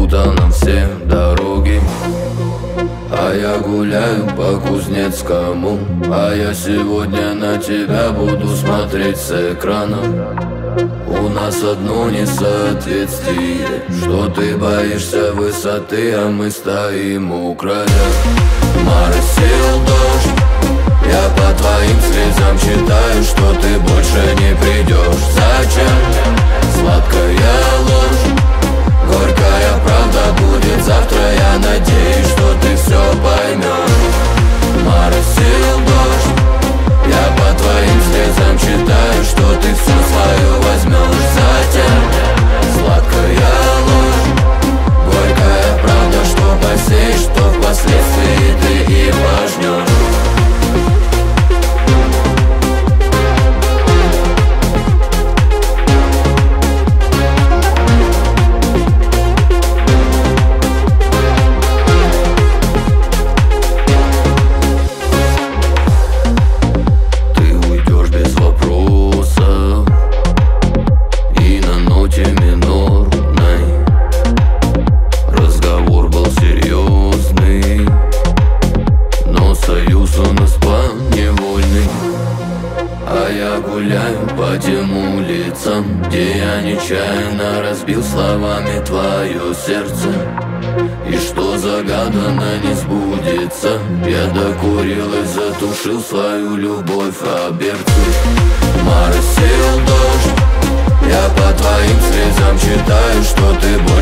перепутал нам все дороги. А я гуляю по Кузнецкому, а я сегодня на тебя буду смотреть с экрана. У нас одно несоответствие, что ты боишься высоты, а мы стоим у края. Моросил дождь, я по твоим слезам читаю, что ты больше не придешь. Зачем сладкая ложь? Горькая правда будет завтра, я надеюсь, что ты все поймешь. Моросил дождь, я по твоим слезам читаю, что ты все свое возьмешь. Затем сладкая ложь, горькая правда, что посеешь, что впоследствии ты и пожнешь. Гуляю по тем улицам, где я нечаянно разбил словами твое сердце. И что загадано не сбудется, я докурил и затушил свою любовь о берцы. Моросил дождь, я по твоим слезам читаю, что ты больше